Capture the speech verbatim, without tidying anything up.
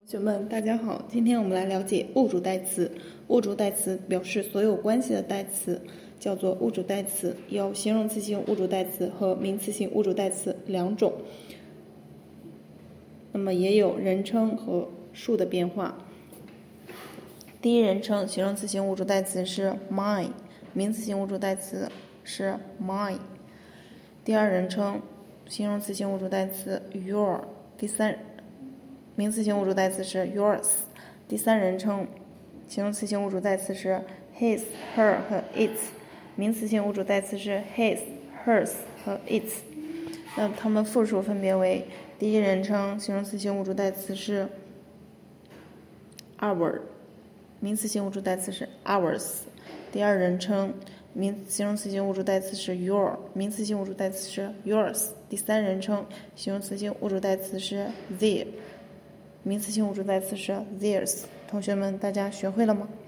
同学们，大家好，今天我们来了解物主代词。物主代词表示所有关系的代词，叫做物主代词。有形容词性物主代词和名词性物主代词两种。那么也有人称和数的变化。第一人称形容词性物主代词是 mine， 名词性物主代词是 mine。第二人称形容词性物主代词 your。第三名词性物主代词是 yours。第三人称形容词性物主代词是 his、her 和 its。名词性物主代词是 his、hers 和 its。那它们复数分别为：第一人称形容词性物主代词是 our， 名词性物主代词是 ours。第二人称名形容词性物主代词是 your， 名词性物主代词是 yours。第三人称形容词性物主代词是 their， 名词性物主代词是 theirs。同学们，大家学会了吗？